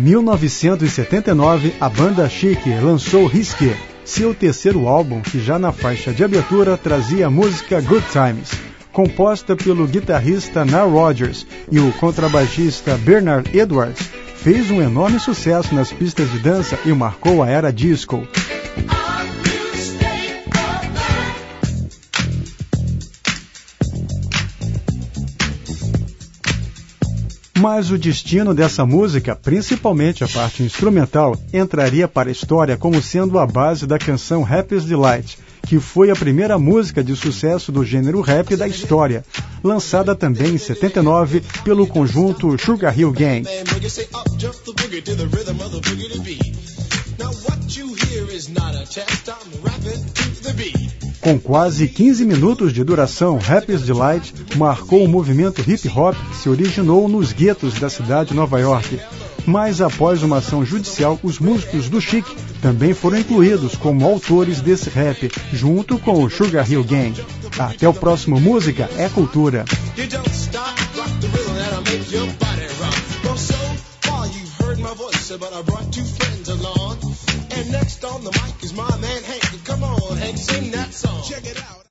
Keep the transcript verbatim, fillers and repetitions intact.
mil novecentos e setenta e nove, a banda Chic lançou Risque, seu terceiro álbum, que já na faixa de abertura trazia a música Good Times, composta pelo guitarrista Nile Rodgers e o contrabaixista Bernard Edwards, fez um enorme sucesso nas pistas de dança e marcou a era disco. Mas o destino dessa música, principalmente a parte instrumental, entraria para a história como sendo a base da canção Happy's Delight, que foi a primeira música de sucesso do gênero rap da história, lançada também em setenta e nove pelo conjunto Sugar Hill Gang. Com quase quinze minutos de duração, Happy's Delight marcou o movimento hip-hop que se originou nos guetos da cidade de Nova York. Mas após uma ação judicial, os músicos do Chic também foram incluídos como autores desse rap, junto com o Sugar Hill Gang. Até o próximo Música é Cultura. And next on the mic is my man Hank. Come on, Hank, sing that song. Check it out.